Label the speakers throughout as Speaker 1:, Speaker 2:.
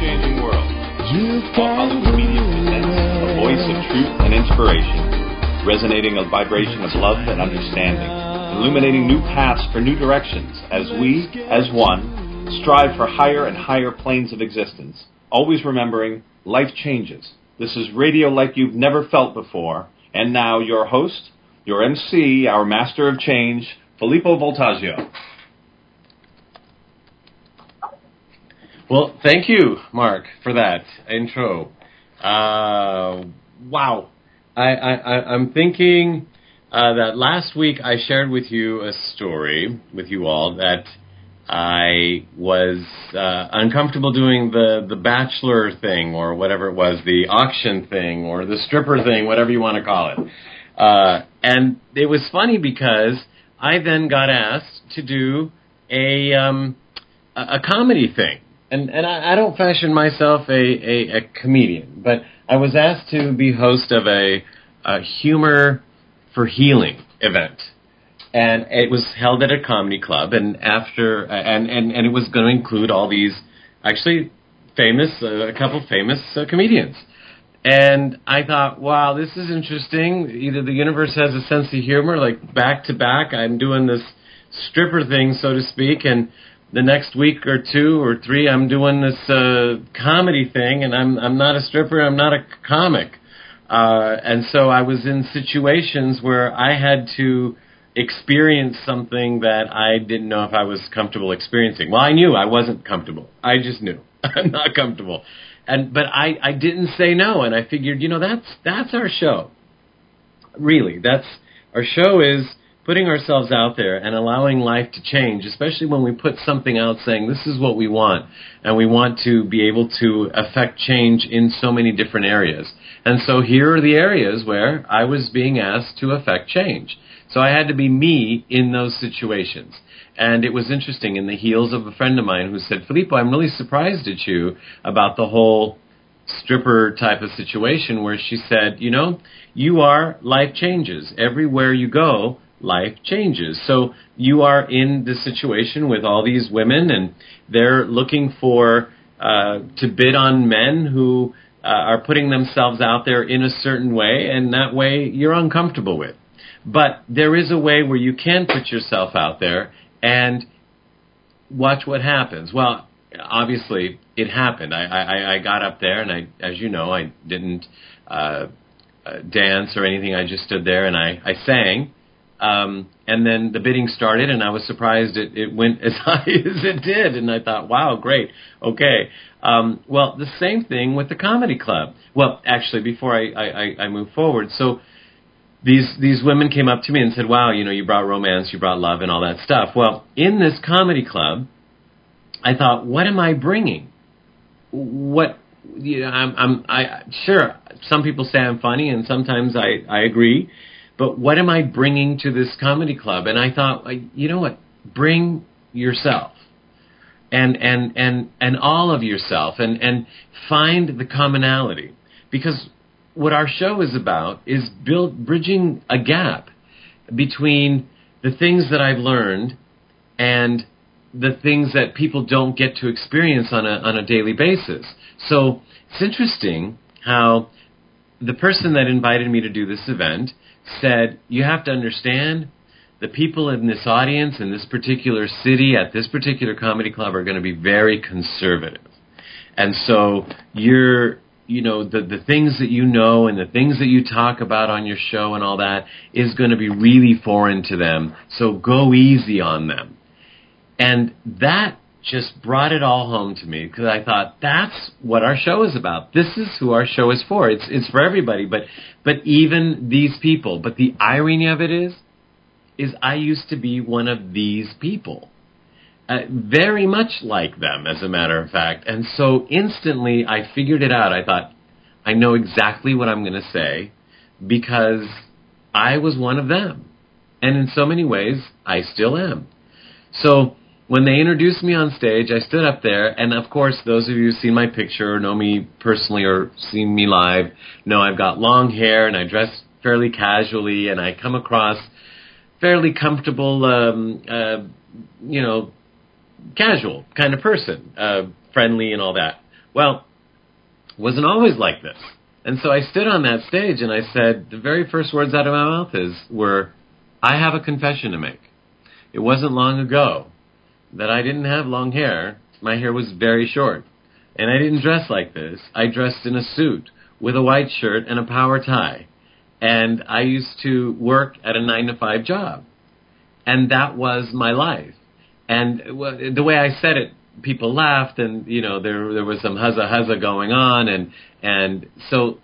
Speaker 1: changing world. Paul Collins Media presents a voice of truth and inspiration, resonating a vibration of love and understanding, illuminating new paths for new directions as we, as one, strive for higher and higher planes of existence, always remembering life changes. This is radio like you've never felt before, and now your host, your MC, our master of change, Filippo Voltaggio.
Speaker 2: Well, thank you, Mark, for that intro. Wow. I'm thinking that last week I shared with you a story with you all that I was uncomfortable doing the bachelor thing or whatever it was, the auction thing or the stripper thing, whatever you want to call it. And it was funny because I then got asked to do a comedy thing. And I don't fashion myself a comedian, but I was asked to be host of a humor for healing event, and it was held at a comedy club. And after and it was going to include all these actually a couple famous comedians. And I thought, wow, this is interesting. Either the universe has a sense of humor, like back to back. I'm doing this stripper thing, so to speak, and the next week or two or three, I'm doing this comedy thing, and I'm not a stripper, I'm not a comic. And so I was in situations where I had to experience something that I didn't know if I was comfortable experiencing. Well, I knew I wasn't comfortable. I just knew. I'm not comfortable. But I didn't say no, and I figured, that's our show. Really, our show is putting ourselves out there and allowing life to change, especially when we put something out saying this is what we want, and we want to be able to affect change in so many different areas. And so here are the areas where I was being asked to affect change. So I had to be me in those situations. And it was interesting, in the heels of a friend of mine who said, Filippo, I'm really surprised at you about the whole stripper type of situation, where she said, you are life changes. Everywhere you go, life changes. So you are in this situation with all these women, and they're looking for to bid on men who are putting themselves out there in a certain way, and that way you're uncomfortable with. But there is a way where you can put yourself out there and watch what happens. Well, obviously it happened. I got up there, and as you know, I didn't dance or anything. I just stood there and I sang. And then the bidding started, and I was surprised it went as high as it did. And I thought, wow, great. Okay. Well, the same thing with the comedy club. Well, actually, before I move forward, so these women came up to me and said, wow, you brought romance, you brought love and all that stuff. Well, in this comedy club, I thought, what am I bringing? What, sure, some people say I'm funny, and sometimes I agree. But what am I bringing to this comedy club? And I thought, you know what? Bring yourself, and all of yourself, and find the commonality. Because what our show is about is bridging a gap between the things that I've learned and the things that people don't get to experience on a daily basis. So it's interesting how the person that invited me to do this event said, you have to understand, the people in this audience, in this particular city, at this particular comedy club are going to be very conservative. And so the things that you know and the things that you talk about on your show and all that is going to be really foreign to them. So go easy on them. And that just brought it all home to me, because I thought, that's what our show is about. This is who our show is for. It's for everybody, but even these people. But the irony of it is I used to be one of these people, very much like them, as a matter of fact. And so instantly I figured it out. I thought, I know exactly what I'm going to say, because I was one of them. And in so many ways, I still am. So when they introduced me on stage, I stood up there, and of course, those of you who've seen my picture or know me personally or seen me live know I've got long hair, and I dress fairly casually, and I come across fairly comfortable, casual kind of person, friendly and all that. Well, it wasn't always like this. And so I stood on that stage and I said, the very first words out of my mouth were, I have a confession to make. It wasn't long ago that I didn't have long hair. My hair was very short. And I didn't dress like this. I dressed in a suit with a white shirt and a power tie. And I used to work at a 9-to-5 job. And that was my life. And the way I said it, people laughed, and there was some huzza going on, and so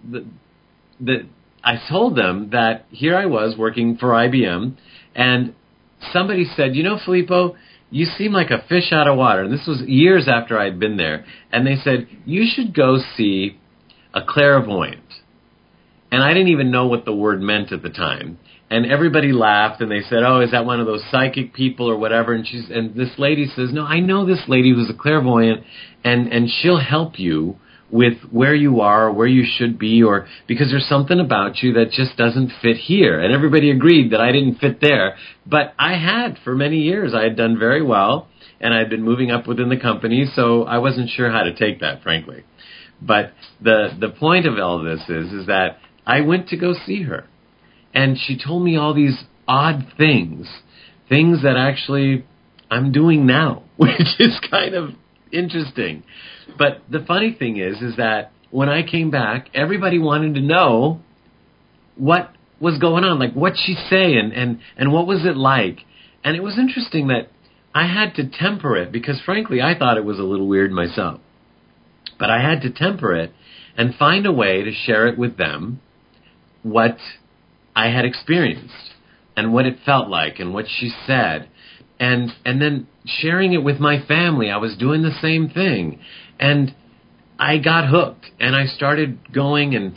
Speaker 2: I told them that here I was working for IBM, and somebody said, Filippo, you seem like a fish out of water. And this was years after I'd been there, and they said, you should go see a clairvoyant. And I didn't even know what the word meant at the time. And everybody laughed, and they said, oh, is that one of those psychic people or whatever? And this lady says, no, I know this lady who's a clairvoyant, and she'll help you with where you are or where you should be, or because there's something about you that just doesn't fit here. And everybody agreed that I didn't fit there. But I had for many years. I had done very well, and I had been moving up within the company, so I wasn't sure how to take that, frankly. But the point of all this is that I went to go see her. And she told me all these odd things that actually I'm doing now, which is kind of interesting. But the funny thing is that when I came back, everybody wanted to know what was going on, like what'd she say and what was it like. And it was interesting that I had to temper it because, frankly, I thought it was a little weird myself. But I had to temper it and find a way to share it with them, what I had experienced and what it felt like and what she said, and then sharing it with my family. I was doing the same thing, and I got hooked, and I started going and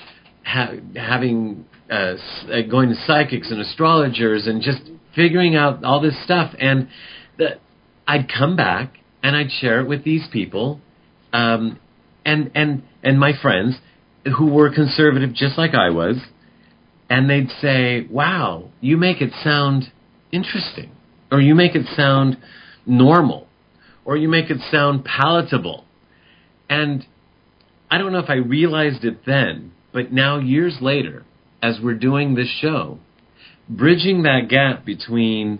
Speaker 2: going to psychics and astrologers and just figuring out all this stuff. And I'd come back and I'd share it with these people, and my friends who were conservative just like I was. And they'd say, wow, you make it sound interesting, or you make it sound normal, or you make it sound palatable. And I don't know if I realized it then, but now years later, as we're doing this show, bridging that gap between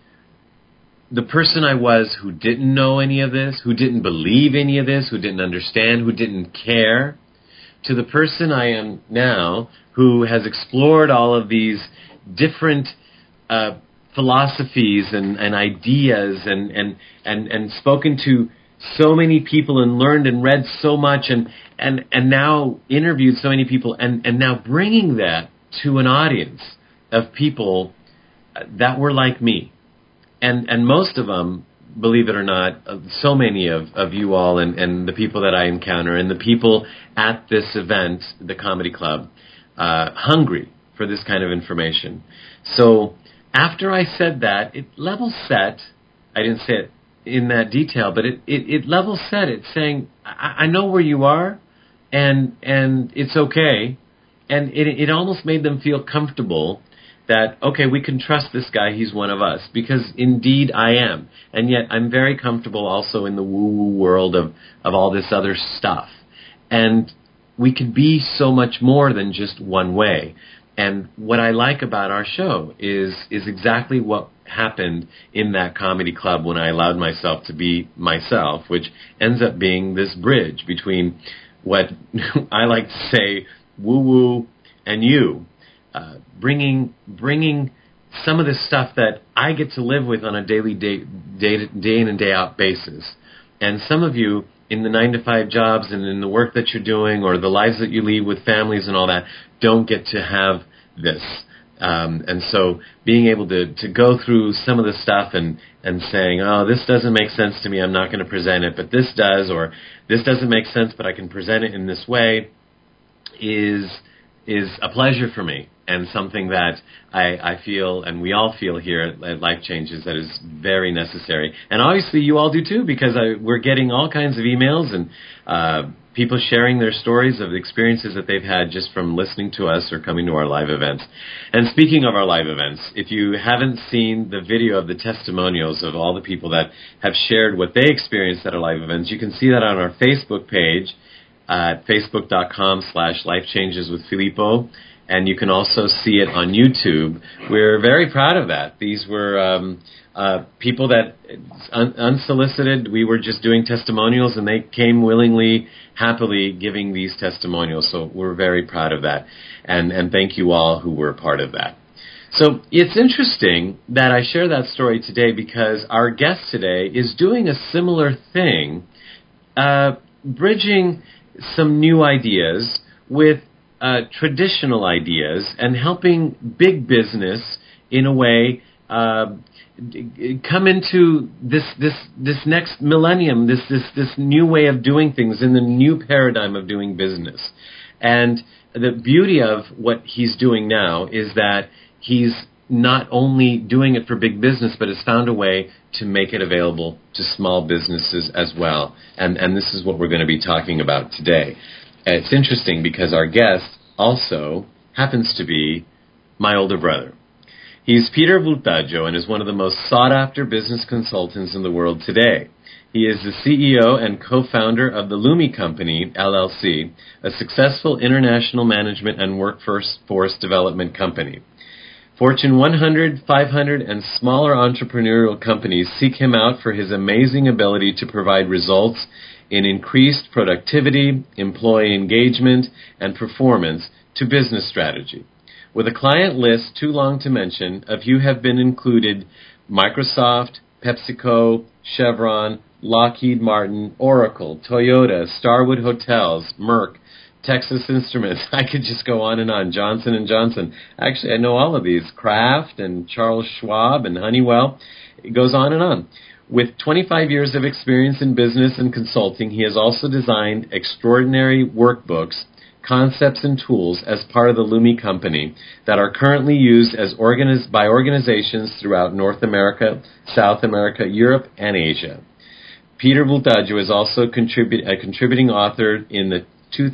Speaker 2: the person I was who didn't know any of this, who didn't believe any of this, who didn't understand, who didn't care, to the person I am now, who has explored all of these different philosophies and ideas and spoken to so many people and learned and read so much and now interviewed so many people and now bringing that to an audience of people that were like me. And most of them, believe it or not, so many of you all and the people that I encounter and the people at this event, the Comedy Club, hungry for this kind of information. So after I said that, it level set. I didn't say it in that detail, but it level set it, saying, I know where you are, and it's okay. And it almost made them feel comfortable that, okay, we can trust this guy, he's one of us, because indeed I am. And yet I'm very comfortable also in the woo-woo world of all this other stuff. And we can be so much more than just one way. And what I like about our show is exactly what happened in that comedy club when I allowed myself to be myself, which ends up being this bridge between what I like to say, woo-woo and you. Bringing some of the stuff that I get to live with on a daily, day in and day out basis. And some of you in the 9-to-5 jobs and in the work that you're doing or the lives that you lead with families and all that don't get to have this. And so being able to go through some of the stuff and saying, oh, this doesn't make sense to me, I'm not going to present it, but this does, or this doesn't make sense, but I can present it in this way, is a pleasure for me. And something that I feel, and we all feel here at Life Changes, that is very necessary. And obviously you all do too, because we're getting all kinds of emails and people sharing their stories of the experiences that they've had just from listening to us or coming to our live events. And speaking of our live events, if you haven't seen the video of the testimonials of all the people that have shared what they experienced at our live events, you can see that on our Facebook page. at facebook.com/lifechangeswithfilippo. And you can also see it on YouTube. We're very proud of that. These were people that, unsolicited, we were just doing testimonials, and they came willingly, happily giving these testimonials. So we're very proud of that. And thank you all who were a part of that. So it's interesting that I share that story today because our guest today is doing a similar thing, bridging some new ideas with traditional ideas and helping big business in a way come into this next millennium, this new way of doing things in the new paradigm of doing business. And the beauty of what he's doing now is that he's not only doing it for big business, but has found a way to make it available to small businesses as well. And this is what we're going to be talking about today. It's interesting because our guest also happens to be my older brother. He's Peter Voltaggio and is one of the most sought-after business consultants in the world today. He is the CEO and co-founder of the Lumi Company, LLC, a successful international management and workforce development company. Fortune 100, 500, and smaller entrepreneurial companies seek him out for his amazing ability to provide results in increased productivity, employee engagement, and performance to business strategy. With a client list too long to mention, a few have been included: Microsoft, PepsiCo, Chevron, Lockheed Martin, Oracle, Toyota, Starwood Hotels, Merck, Texas Instruments. I could just go on and on. Johnson & Johnson. Actually, I know all of these. Kraft and Charles Schwab and Honeywell. It goes on and on. With 25 years of experience in business and consulting, he has also designed extraordinary workbooks, concepts, and tools as part of the Lumi Company that are currently used by organizations throughout North America, South America, Europe, and Asia. Peter Voltaggio is also a contributing author in the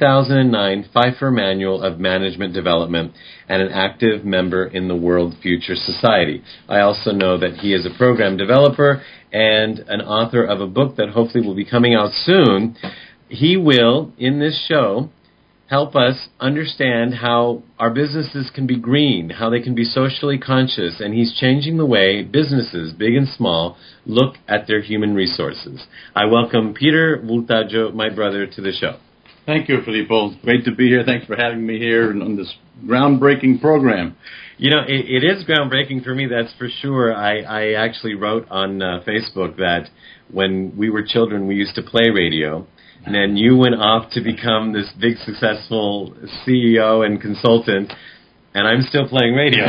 Speaker 2: 2009 Pfeiffer Manual of Management Development and an active member in the World Future Society. I also know that he is a program developer and an author of a book that hopefully will be coming out soon. He will, in this show, help us understand how our businesses can be green, how they can be socially conscious, and he's changing the way businesses, big and small, look at their human resources. I welcome Peter Voltaggio, my brother, to the show.
Speaker 3: Thank you, Filippo. Great to be here. Thanks for having me here on this groundbreaking program.
Speaker 2: You know, it is groundbreaking for me, that's for sure. I actually wrote on Facebook that when we were children, we used to play radio. And then you went off to become this big, successful CEO and consultant, and I'm still playing radio.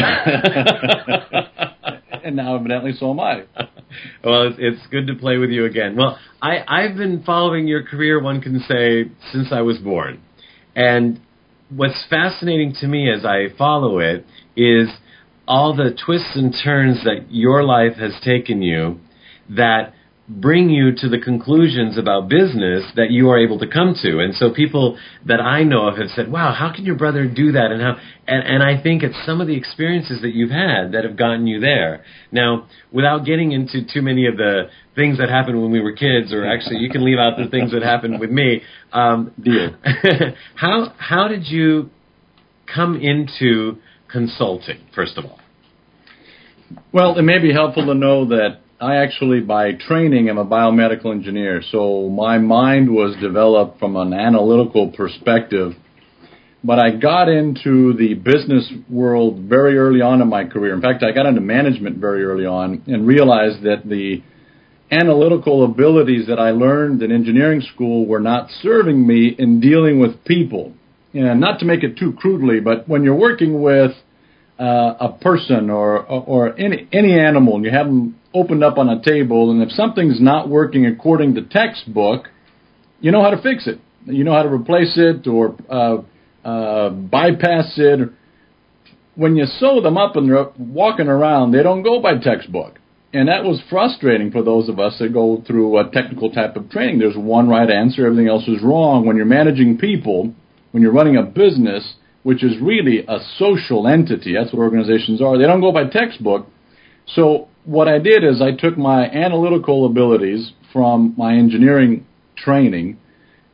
Speaker 3: And now, evidently, so am I.
Speaker 2: Well, it's good to play with you again. Well, I've been following your career, one can say, since I was born. And what's fascinating to me as I follow it is all the twists and turns that your life has taken you that bring you to the conclusions about business that you are able to come to. And so people that I know of have said, wow, how can your brother do that? And I think it's some of the experiences that you've had that have gotten you there. Now, without getting into too many of the things that happened when we were kids, or actually you can leave out the things that happened with me.
Speaker 3: Deal.
Speaker 2: How did you come into consulting, first of all?
Speaker 3: Well, it may be helpful to know that I actually, by training, am a biomedical engineer, so my mind was developed from an analytical perspective. But I got into the business world very early on in my career. In fact, I got into management very early on and realized that the analytical abilities that I learned in engineering school were not serving me in dealing with people. And not to make it too crudely, but when you're working with a person or any animal, and you have them opened up on a table, and if something's not working according to textbook, you know how to fix it. You know how to replace it or bypass it. When you sew them up and they're walking around, they don't go by textbook. And that was frustrating for those of us that go through a technical type of training. There's one right answer, everything else is wrong. When you're managing people, when you're running a business, which is really a social entity, that's what organizations are, they don't go by textbook. So what I did is I took my analytical abilities from my engineering training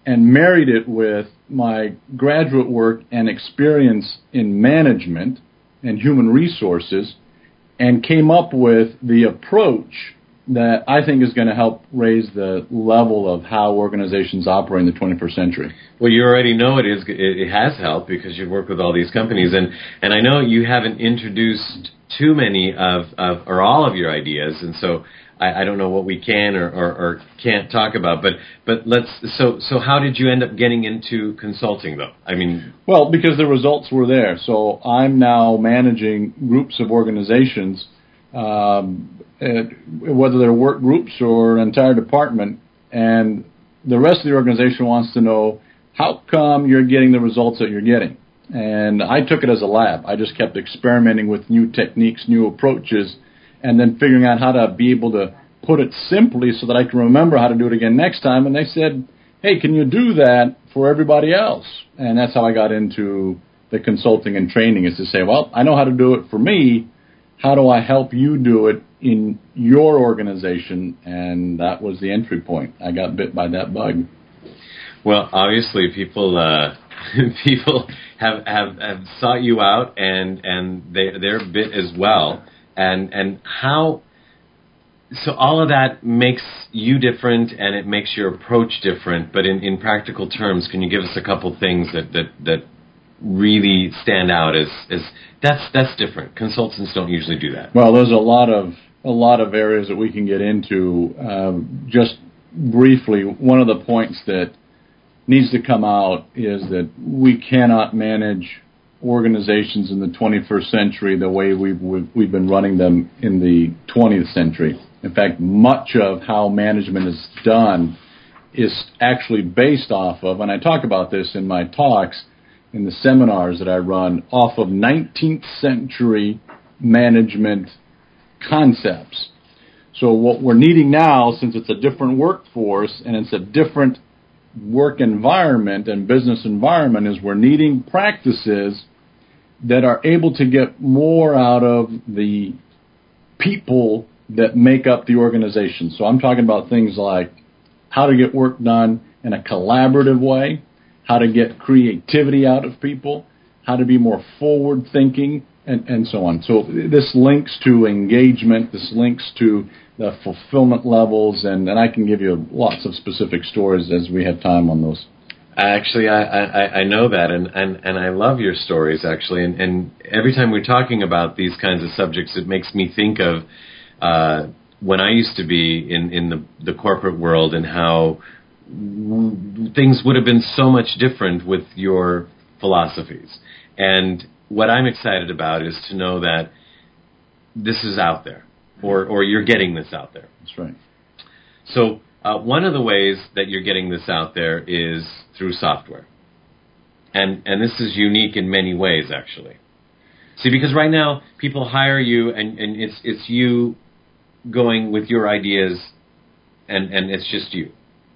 Speaker 3: and married it with my graduate work and experience in management and human resources, and came up with the approach that I think is going to help raise the level of how organizations operate in the 21st century.
Speaker 2: Well, you already know it has helped because you've worked with all these companies, and I know you haven't introduced too many or all of your ideas, and so I don't know what we can or can't talk about, but so how did you end up getting into consulting, though? I mean,
Speaker 3: well, because the results were there. So I'm now managing groups of organizations, whether they're work groups or an entire department, and the rest of the organization wants to know, how come you're getting the results that you're getting? And I took it as a lab. I just kept experimenting with new techniques, new approaches, and then figuring out how to be able to put it simply so that I can remember how to do it again next time. And they said, hey, can you do that for everybody else? And that's how I got into the consulting and training, is to say, well, I know how to do it for me. How do I help you do it in your organization? And that was the entry point. I got bit by that bug.
Speaker 2: Well, obviously, people have sought you out, and they're bit as well. And how? So all of that makes you different, and it makes your approach different. But in practical terms, can you give us a couple things that really stand out as that's different? Consultants don't usually do that.
Speaker 3: Well, there's a lot of areas that we can get into. Just briefly, one of the points that needs to come out is that we cannot manage organizations in the 21st century the way we've been running them in the 20th century. In fact, much of how management is done is actually based off of, and I talk about this in my talks, in the seminars that I run, off of 19th century management concepts. So what we're needing now, since it's a different workforce and it's a different work environment and business environment, is we're needing practices that are able to get more out of the people that make up the organization. So I'm talking about things like how to get work done in a collaborative way, how to get creativity out of people, how to be more forward-thinking, and so on. So this links to engagement, this links to the fulfillment levels, and I can give you lots of specific stories as we have time on those.
Speaker 2: Actually, I know that, and I love your stories, actually. And every time we're talking about these kinds of subjects, it makes me think of when I used to be in the corporate world, and how things would have been so much different with your philosophies. And what I'm excited about is to know that this is out there, or you're getting this out there.
Speaker 3: That's right.
Speaker 2: So one of the ways that you're getting this out there is through software. And this is unique in many ways, actually. See, because right now people hire you, and it's you going with your ideas, and it's just you.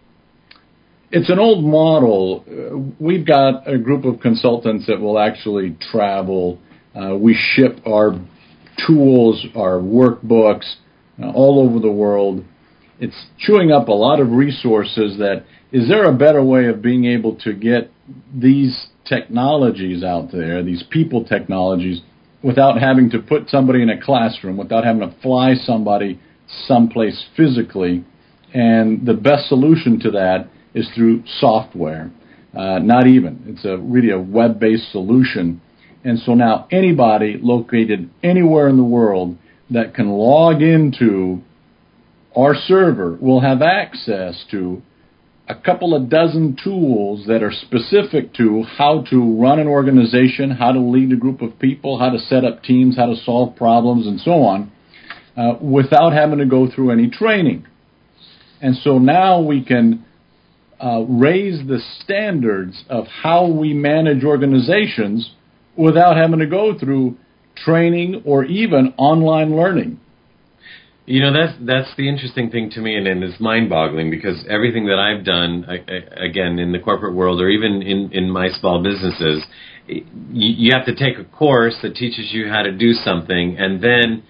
Speaker 3: It's an old model. We've got a group of consultants that will actually travel. We ship our tools, our workbooks, all over the world. It's chewing up a lot of resources. Is there a better way of being able to get these technologies out there, these people technologies, without having to put somebody in a classroom, without having to fly somebody someplace physically? And the best solution to that is through software. Not even. It's really a web-based solution. And so now anybody located anywhere in the world that can log into our server will have access to a couple of dozen tools that are specific to how to run an organization, how to lead a group of people, how to set up teams, how to solve problems, and so on, without having to go through any training. And so now we can raise the standards of how we manage organizations without having to go through training or even online learning.
Speaker 2: You know, that's the interesting thing to me, and it's mind-boggling, because everything that I've done, again, in the corporate world or even in my small businesses, you have to take a course that teaches you how to do something, and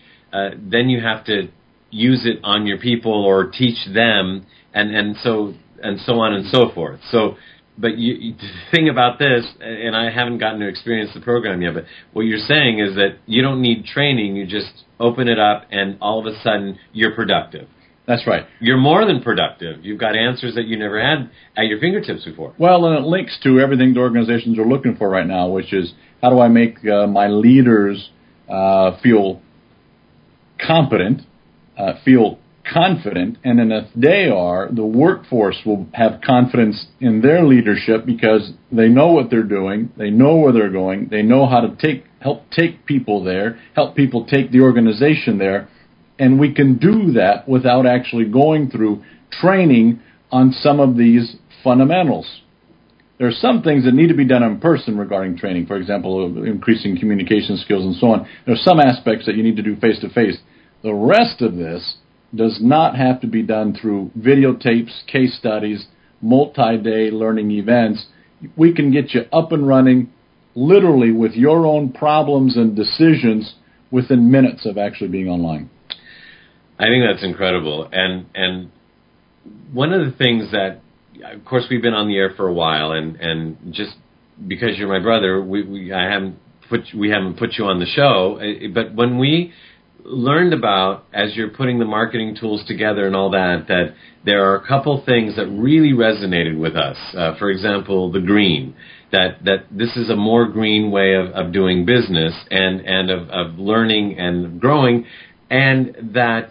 Speaker 2: then you have to use it on your people or teach them, and so and so on and so forth. So, but the thing about this, and I haven't gotten to experience the program yet, but what you're saying is that you don't need training. You just open it up, and all of a sudden, you're productive.
Speaker 3: That's right.
Speaker 2: You're more than productive. You've got answers that you never had at your fingertips before.
Speaker 3: Well, and it links to everything the organizations are looking for right now, which is how do I make my leaders feel competent, feel confident, and then if they are, the workforce will have confidence in their leadership because they know what they're doing, they know where they're going, they know how to help take people there, help people take the organization there, and we can do that without actually going through training on some of these fundamentals. There are some things that need to be done in person regarding training, for example, increasing communication skills and so on. There are some aspects that you need to do face-to-face. The rest of this does not have to be done through videotapes, case studies, multi-day learning events. We can get you up and running literally with your own problems and decisions within minutes of actually being online.
Speaker 2: I think that's incredible. And one of the things that, of course, we've been on the air for a while, and just because you're my brother, we haven't put you on the show. But when we learned about, as you're putting the marketing tools together and all that, that there are a couple things that really resonated with us. For example, the green, that this is a more green way of doing business and of learning and growing, and that,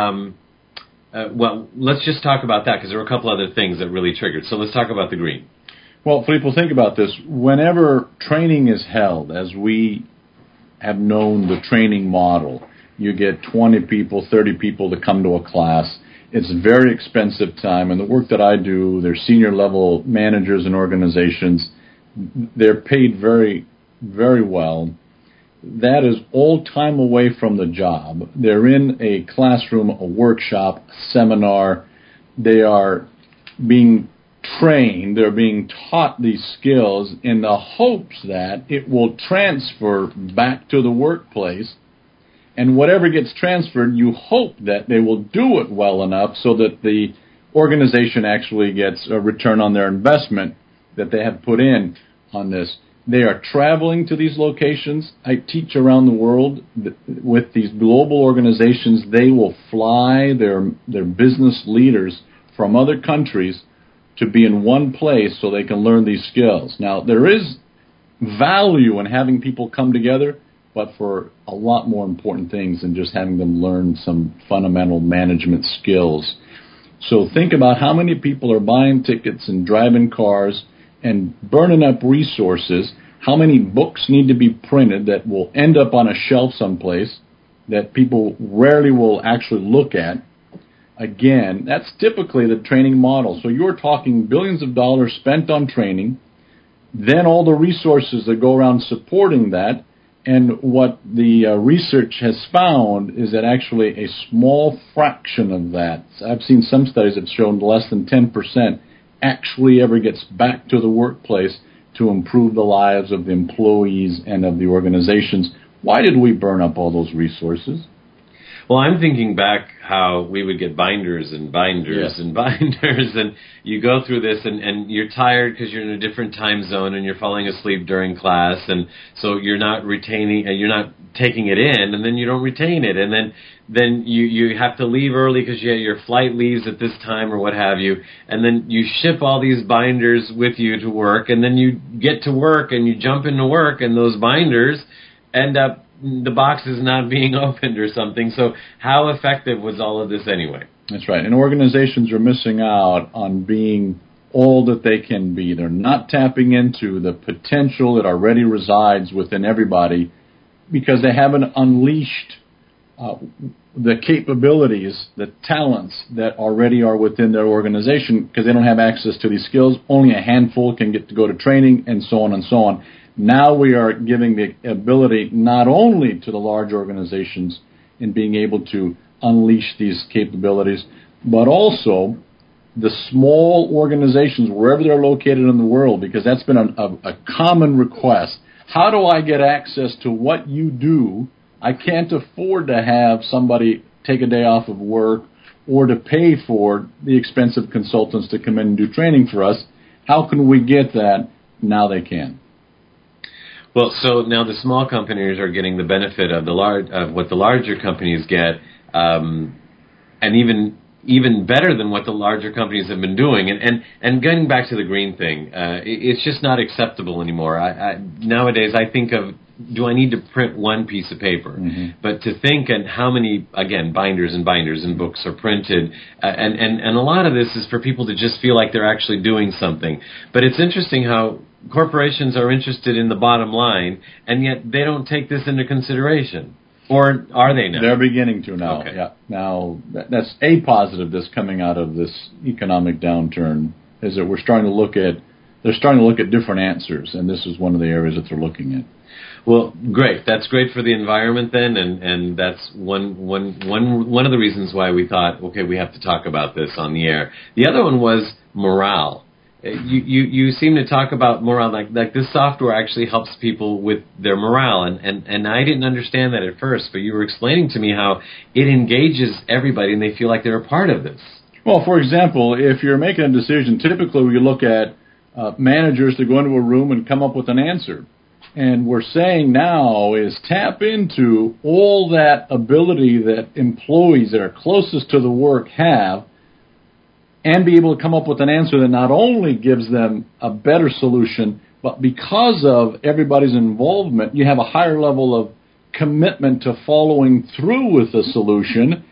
Speaker 2: well, let's just talk about that because there were a couple other things that really triggered. So let's talk about the green.
Speaker 3: Well, people, think about this. Whenever training is held, as we have known the training model, you get 20 people, 30 people to come to a class. It's very expensive time. And the work that I do, they're senior level managers in organizations. They're paid very, very well. That is all time away from the job. They're in a classroom, a workshop, a seminar. They are being trained. They're being taught these skills in the hopes that it will transfer back to the workplace. And whatever gets transferred, you hope that they will do it well enough so that the organization actually gets a return on their investment that they have put in on this. They are traveling to these locations. I teach around the world with these global organizations. They will fly their business leaders from other countries to be in one place so they can learn these skills. Now, there is value in having people come together, but for a lot more important things than just having them learn some fundamental management skills. So think about how many people are buying tickets and driving cars and burning up resources, how many books need to be printed that will end up on a shelf someplace that people rarely will actually look at. Again, that's typically the training model. So you're talking billions of dollars spent on training, then all the resources that go around supporting that. And what the research has found is that actually a small fraction of that, I've seen some studies that have shown less than 10%, actually ever gets back to the workplace to improve the lives of the employees and of the organizations. Why did we burn up all those resources?
Speaker 2: Well, I'm thinking back how we would get binders and binders
Speaker 3: Yes.
Speaker 2: and binders, and you go through this, and you're tired because you're in a different time zone, and you're falling asleep during class, and so you're not retaining, you're not taking it in, and then you don't retain it, and then you have to leave early because your flight leaves at this time or what have you, and then you ship all these binders with you to work, and then you get to work, and you jump into work, and those binders end up, the box is not being opened or something. So how effective was all of this anyway?
Speaker 3: That's right. And organizations are missing out on being all that they can be. They're not tapping into the potential that already resides within everybody because they haven't unleashed the capabilities, the talents that already are within their organization because they don't have access to these skills. Only a handful can get to go to training and so on and so on. Now we are giving the ability not only to the large organizations in being able to unleash these capabilities, but also the small organizations, wherever they're located in the world, because that's been a common request. How do I get access to what you do? I can't afford to have somebody take a day off of work or to pay for the expensive consultants to come in and do training for us. How can we get that? Now they can.
Speaker 2: Well, so now the small companies are getting the benefit of what the larger companies get, and even better than what the larger companies have been doing. And getting back to the green thing, it's just not acceptable anymore. Nowadays, I think of, do I need to print one piece of paper? Mm-hmm. But to think and how many, again, binders and books are printed, and a lot of this is for people to just feel like they're actually doing something. But it's interesting how corporations are interested in the bottom line, and yet they don't take this into consideration. Or are they now?
Speaker 3: They're beginning to now.
Speaker 2: Okay.
Speaker 3: Yeah. Now, that's a positive that's coming out of this economic downturn, is that they're starting to look at different answers, and this is one of the areas that they're looking at.
Speaker 2: Well, great. That's great for the environment then, and that's one of the reasons why we thought, okay, we have to talk about this on the air. The other one was morale. You seem to talk about morale, like this software actually helps people with their morale, and I didn't understand that at first, but you were explaining to me how it engages everybody and they feel like they're a part of this.
Speaker 3: Well, for example, if you're making a decision, typically we look at managers to go into a room and come up with an answer. And we're saying now is tap into all that ability that employees that are closest to the work have, and be able to come up with an answer that not only gives them a better solution, but because of everybody's involvement, you have a higher level of commitment to following through with the solution.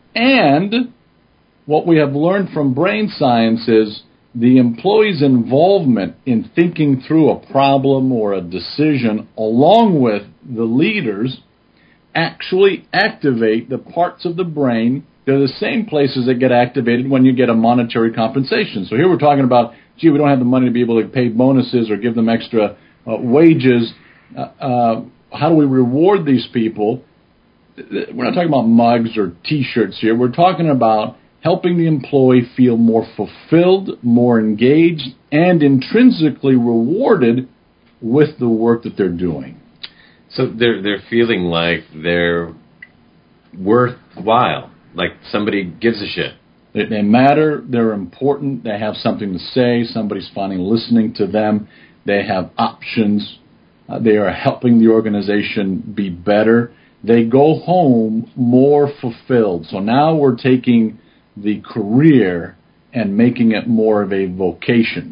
Speaker 3: And what we have learned from brain science is the employee's involvement in thinking through a problem or a decision along with the leaders actually activate the parts of the brain. They're the same places that get activated when you get a monetary compensation. So here we're talking about, gee, we don't have the money to be able to pay bonuses or give them extra wages. How do we reward these people? We're not talking about mugs or T-shirts here. We're talking about helping the employee feel more fulfilled, more engaged, and intrinsically rewarded with the work that they're doing.
Speaker 2: So they're feeling like they're worthwhile, like somebody gives a shit.
Speaker 3: They matter, they're important, they have something to say, somebody's finally listening to them, they have options, they are helping the organization be better. They go home more fulfilled. So now we're taking the career and making it more of a vocation.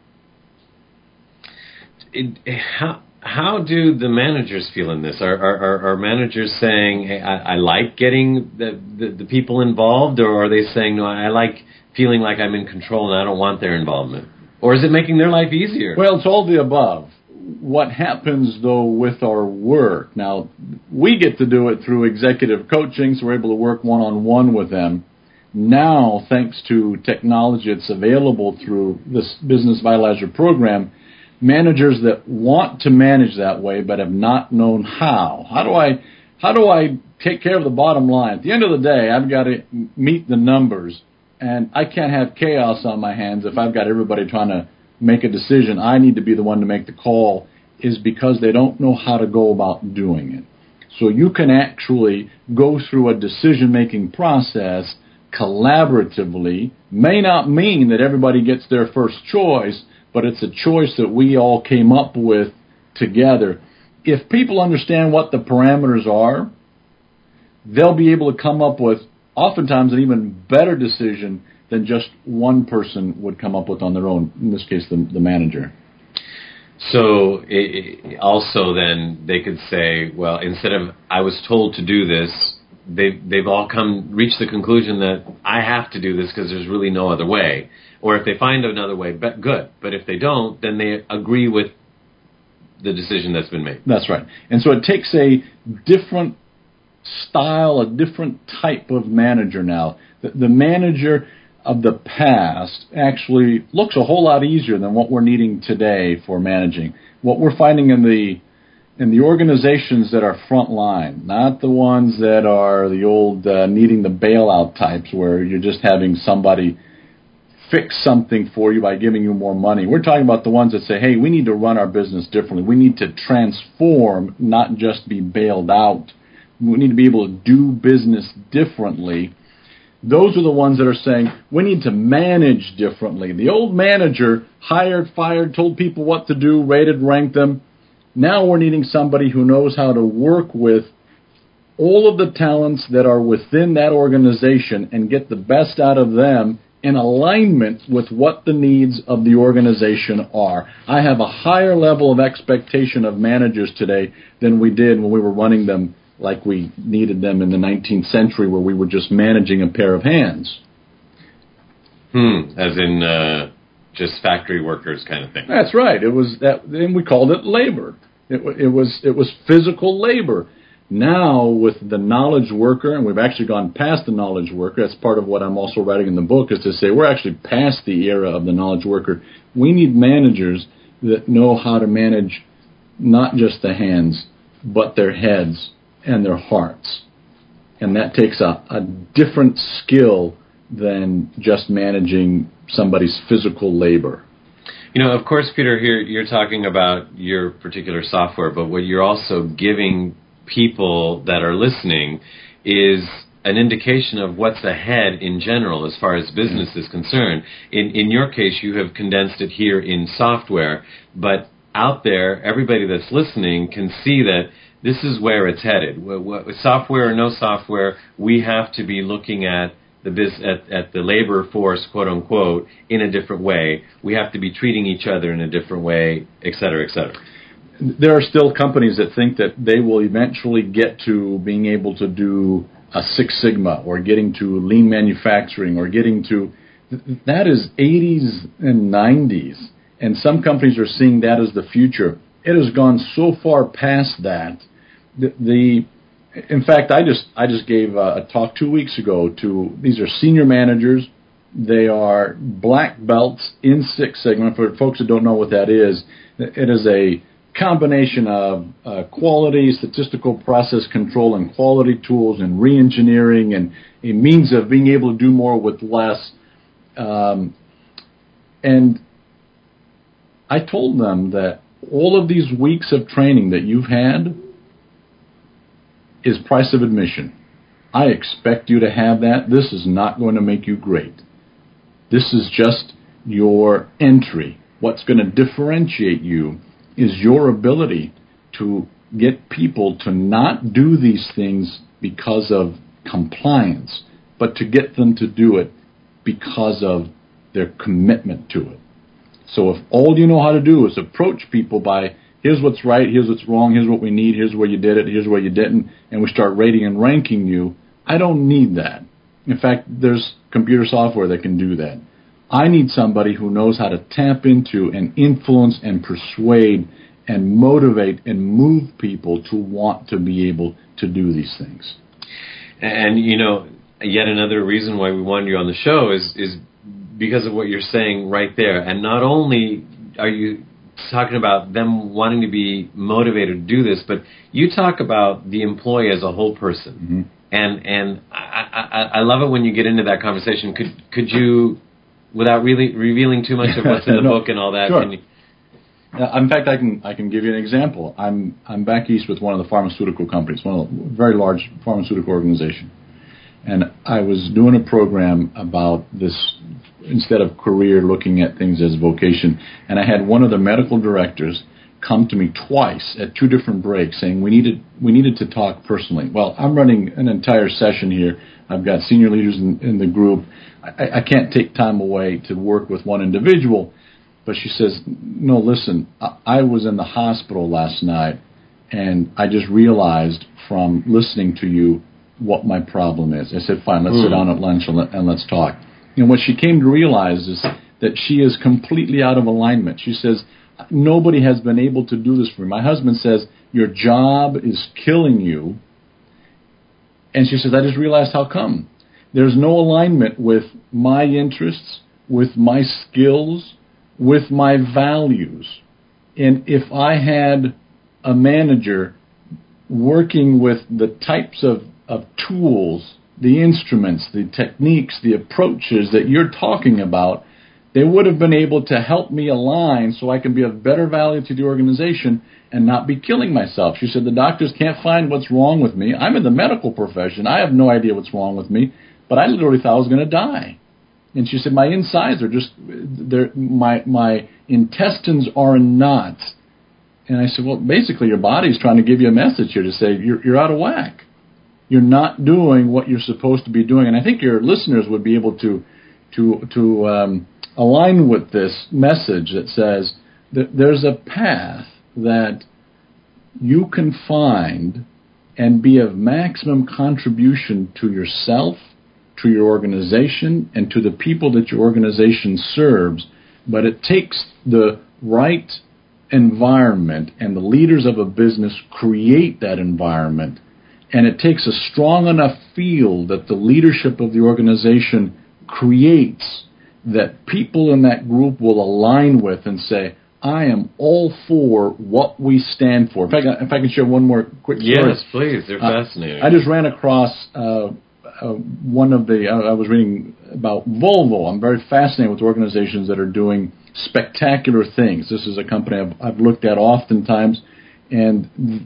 Speaker 3: How do the managers feel in this? Are managers saying, hey, I like getting the people involved, or are they saying, no, I like feeling like I'm in control and I don't want their involvement? Or is it making their life easier? Well, it's all the above. What happens, though, with our work, now, we get to do it through executive coaching, so we're able to work one-on-one with them. Now, thanks to technology that's available through this Business Vitalizer program, managers that want to manage that way but have not known how. How do I take care of the bottom line? At the end of the day, I've got to meet the numbers, and I can't have chaos on my hands if I've got everybody trying to make a decision. I need to be the one to make the call, is because they don't know how to go about doing it. So you can actually go through a decision-making process collaboratively. May not mean that everybody gets their first choice, but it's a choice that we all came up with together. If people understand what the parameters are, they'll be able to come up with oftentimes an even better decision than just one person would come up with on their own, in this case the manager.
Speaker 2: So also then they could say, well, instead of I was told to do this, they've all reached the conclusion that I have to do this because there's really no other way. Or if they find another way, good. But if they don't, then they agree with the decision that's been made.
Speaker 3: That's right. And so it takes a different style, a different type of manager now. The manager of the past actually looks a whole lot easier than what we're needing today for managing. What we're finding in the organizations that are frontline, not the ones that are the old needing the bailout types where you're just having somebody fix something for you by giving you more money. We're talking about the ones that say, hey, we need to run our business differently. We need to transform, not just be bailed out. We need to be able to do business differently. Those are the ones that are saying, we need to manage differently. The old manager hired, fired, told people what to do, rated, ranked them. Now we're needing somebody who knows how to work with all of the talents that are within that organization and get the best out of them in alignment with what the needs of the organization are. I have a higher level of expectation of managers today than we did when we were running them like we needed them in the 19th century, where we were just managing a pair of hands.
Speaker 2: As in just factory workers kind of thing.
Speaker 3: That's right. It was that, and we called it labor. It was physical labor. Now, with the knowledge worker, and we've actually gone past the knowledge worker, that's part of what I'm also writing in the book, is to say we're actually past the era of the knowledge worker. We need managers that know how to manage not just the hands, but their heads and their hearts. And that takes a different skill than just managing somebody's physical labor.
Speaker 2: You know, of course, Peter, here you're talking about your particular software, but what you're also giving people that are listening is an indication of what's ahead in general as far as business is concerned. In your case, you have condensed it here in software, but out there, everybody that's listening can see that this is where it's headed. Software or no software, we have to be looking at at the labor force, quote unquote, in a different way. We have to be treating each other in a different way, et cetera, et cetera.
Speaker 3: There are still companies that think that they will eventually get to being able to do a Six Sigma or getting to lean manufacturing or getting to... That is 80s and 90s. And some companies are seeing that as the future. It has gone so far past that. In fact, I just gave a talk 2 weeks ago to... These are senior managers. They are black belts in Six Sigma. For folks who don't know what that is, it is a combination of quality, statistical process control, and quality tools, and re-engineering, and a means of being able to do more with less. And I told them that all of these weeks of training that you've had is price of admission. I expect you to have that. This is not going to make you great. This is just your entry. What's going to differentiate you is your ability to get people to not do these things because of compliance, but to get them to do it because of their commitment to it. So if all you know how to do is approach people by, here's what's right, here's what's wrong, here's what we need, here's where you did it, here's where you didn't, and we start rating and ranking you, I don't need that. In fact, there's computer software that can do that. I need somebody who knows how to tap into and influence and persuade and motivate and move people to want to be able to do these things.
Speaker 2: And, you know, yet another reason why we wanted you on the show is because of what you're saying right there. And not only are you talking about them wanting to be motivated to do this, but you talk about the employee as a whole person. Mm-hmm. And I love it when you get into that conversation. Could you... Without really revealing too much of what's in the book and all that.
Speaker 3: Sure. In fact, I can give you an example. I'm back east with one of the pharmaceutical companies, one of the very large pharmaceutical organization, and I was doing a program about this instead of career, looking at things as vocation. And I had one of the medical directors come to me twice at two different breaks saying we needed to talk personally. Well, I'm running an entire session here. I've got senior leaders in the group. I can't take time away to work with one individual. But she says, no, listen, I was in the hospital last night, and I just realized from listening to you what my problem is. I said, fine, let's sit down at lunch and let's talk. And what she came to realize is that she is completely out of alignment. She says, nobody has been able to do this for me. My husband says, your job is killing you. And she says, I just realized how come. There's no alignment with my interests, with my skills, with my values. And if I had a manager working with the types of tools, the instruments, the techniques, the approaches that you're talking about, they would have been able to help me align so I can be of better value to the organization and not be killing myself. She said, the doctors can't find what's wrong with me. I'm in the medical profession. I have no idea what's wrong with me. but I literally thought I was going to die. And she said, my insides are just, my intestines are in knots. And I said, well, basically your body's trying to give you a message here to say you're out of whack. You're not doing what you're supposed to be doing. And I think your listeners would be able to align with this message that says that there's a path that you can find and be of maximum contribution to yourself, to your organization, and to the people that your organization serves. But it takes the right environment, and the leaders of a business create that environment. And it takes a strong enough field that the leadership of the organization creates that people in that group will align with and say, I am all for what we stand for. If I can share one more quick story.
Speaker 2: Yes, please. They're fascinating.
Speaker 3: I just ran across one of the, I was reading about Volvo. I'm very fascinated with organizations that are doing spectacular things. This is a company I've looked at oftentimes, and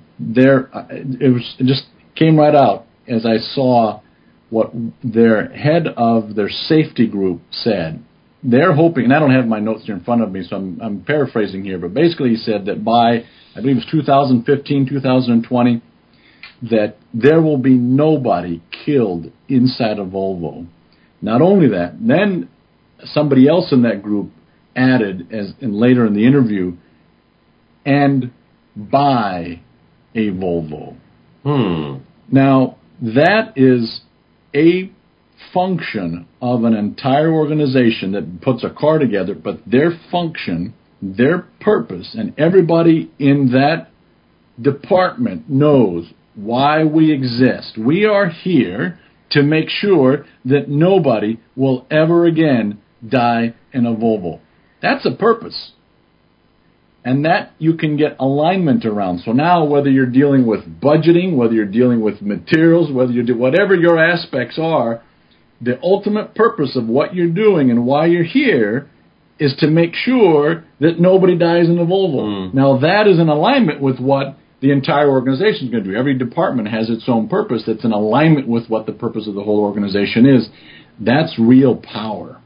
Speaker 3: it just came right out as I saw what their head of their safety group said. They're hoping, and I don't have my notes here in front of me, so I'm paraphrasing here, but basically he said that by, I believe it was 2015, 2020, that there will be nobody killed inside of Volvo. Not only that, then somebody else in that group added, and later in the interview, and buy a Volvo. Now, that is a function of an entire organization that puts a car together, but their function, their purpose, and everybody in that department knows why we exist. We are here to make sure that nobody will ever again die in a Volvo. That's a purpose. And that you can get alignment around. So now whether you're dealing with budgeting, whether you're dealing with materials, whether you do whatever your aspects are, the ultimate purpose of what you're doing and why you're here is to make sure that nobody dies in a Volvo. Now that is in alignment with what the entire organization is going to do. Every department has its own purpose that's in alignment with what the purpose of the whole organization is. That's real power.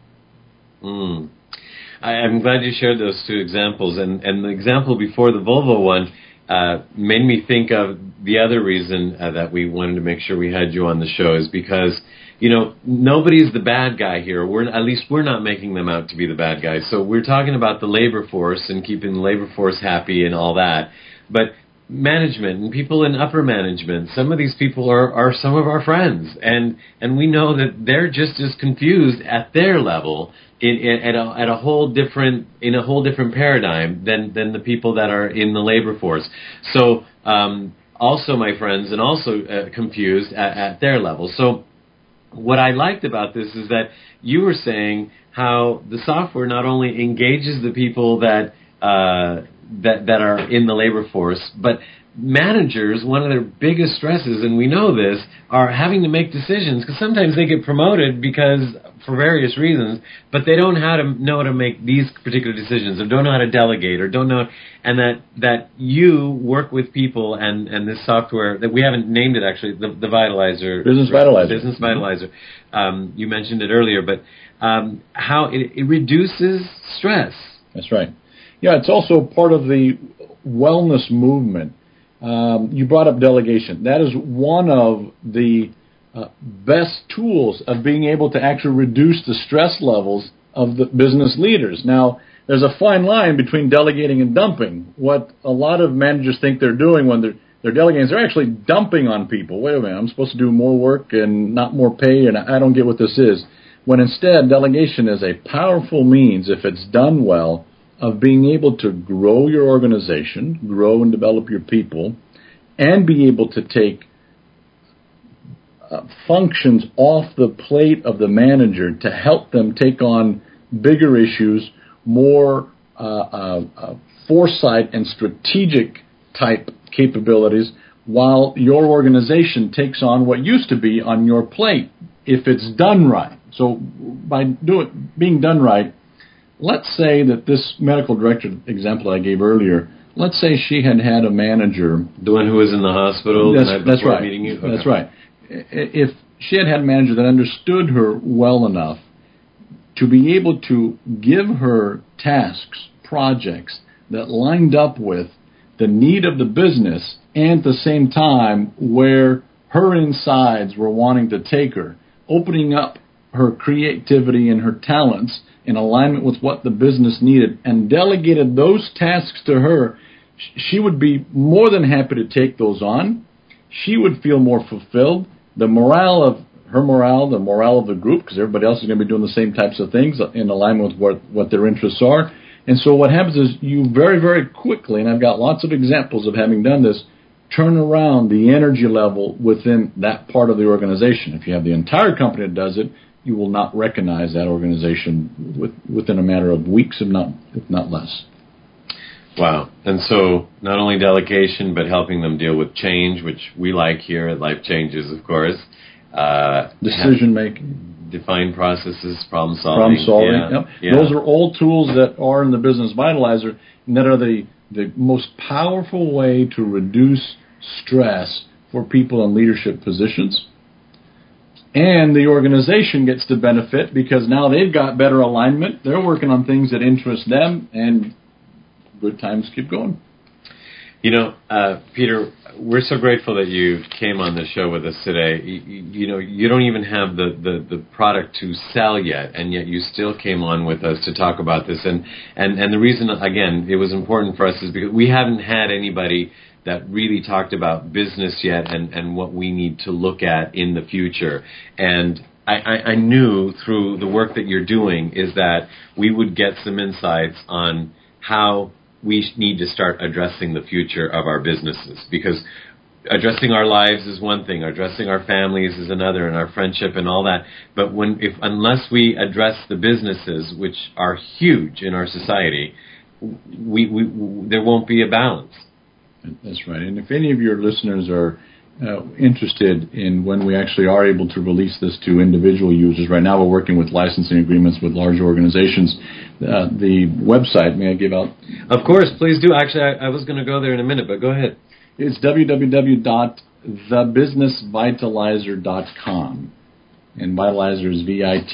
Speaker 2: I'm glad you shared those two examples. And the example before the Volvo one made me think of the other reason that we wanted to make sure we had you on the show is because, nobody's the bad guy here. At least we're not making them out to be the bad guys. So we're talking about the labor force and keeping the labor force happy and all that. But management and people in upper management, some of these people are some of our friends. And we know that they're just as confused at their level in a whole different paradigm than the people that are in the labor force. So also my friends, and also confused at their level. So what I liked about this is that you were saying how the software not only engages the people that are in the labor force, but managers, one of their biggest stresses, and we know this, are having to make decisions, because sometimes they get promoted for various reasons, but they don't know how to make these particular decisions, or don't know how to delegate, or don't know, and that you work with people, and this software that we haven't named it actually, the Vitalizer,
Speaker 3: Business Vitalizer.
Speaker 2: You mentioned it earlier, but how it reduces stress.
Speaker 3: That's right. Yeah, it's also part of the wellness movement. You brought up delegation. That is one of the best tools of being able to actually reduce the stress levels of the business leaders. Now, there's a fine line between delegating and dumping. What a lot of managers think they're doing when they're delegating is they're actually dumping on people. Wait a minute, I'm supposed to do more work and not more pay, and I don't get what this is. When instead, delegation is a powerful means, if it's done well, of being able to grow your organization, grow and develop your people, and be able to take functions off the plate of the manager to help them take on bigger issues, more foresight and strategic type capabilities, while your organization takes on what used to be on your plate, if it's done right. So by being done right, let's say that this medical director example I gave earlier, let's say she had a manager.
Speaker 2: The one who was in the hospital
Speaker 3: that's right.
Speaker 2: Meeting you?
Speaker 3: Okay. That's right. If she had a manager that understood her well enough to be able to give her tasks, projects that lined up with the need of the business and at the same time where her insides were wanting to take her, opening up her creativity and her talents in alignment with what the business needed, and delegated those tasks to her. She would be more than happy to take those on. She would feel more fulfilled. The morale of her the morale of the group, because everybody else is going to be doing the same types of things in alignment with what their interests are. And so what happens is you very, very quickly, and I've got lots of examples of having done this, turn around the energy level within that part of the organization. If you have the entire company that does it, you will not recognize that organization within a matter of weeks, if not less.
Speaker 2: Wow. And so not only delegation, but helping them deal with change, which we like here at Life Changes, of course.
Speaker 3: Decision-making.
Speaker 2: Defined processes, problem solving.
Speaker 3: Yeah. Those are all tools that are in the Business Vitalizer and that are the most powerful way to reduce stress for people in leadership positions. And the organization gets to benefit because now they've got better alignment. They're working on things that interest them, and good times keep going.
Speaker 2: You know, Peter, we're so grateful that you came on the show with us today. You know, you don't even have the product to sell yet, and yet you still came on with us to talk about this. And the reason, again, it was important for us is because we haven't had anybody that really talked about business yet and what we need to look at in the future. And I knew through the work that you're doing is that we would get some insights on how we need to start addressing the future of our businesses, because addressing our lives is one thing, addressing our families is another, and our friendship and all that. But unless we address the businesses, which are huge in our society, there won't be a balance.
Speaker 3: That's right. And if any of your listeners are interested in when we actually are able to release this to individual users, right now we're working with licensing agreements with large organizations. The website, may I give out?
Speaker 2: Of course, please do. Actually, I was going to go there in a minute, but go ahead.
Speaker 3: It's www.thebusinessvitalizer.com. And Vitalizer is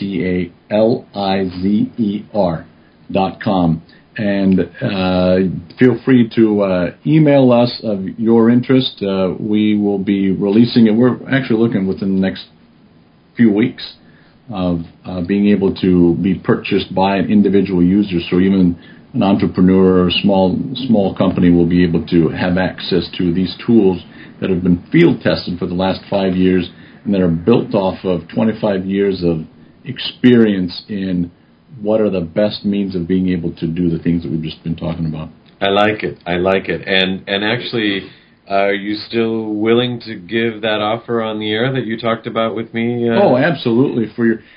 Speaker 3: VITALIZER.com. And feel free to email us of your interest. We will be releasing it. We're actually looking within the next few weeks of being able to be purchased by an individual user. So even an entrepreneur or a small company will be able to have access to these tools that have been field tested for the last 5 years and that are built off of 25 years of experience in what are the best means of being able to do the things that we've just been talking about.
Speaker 2: I like it. And actually, are you still willing to give that offer on the air that you talked about with me?
Speaker 3: Oh, absolutely.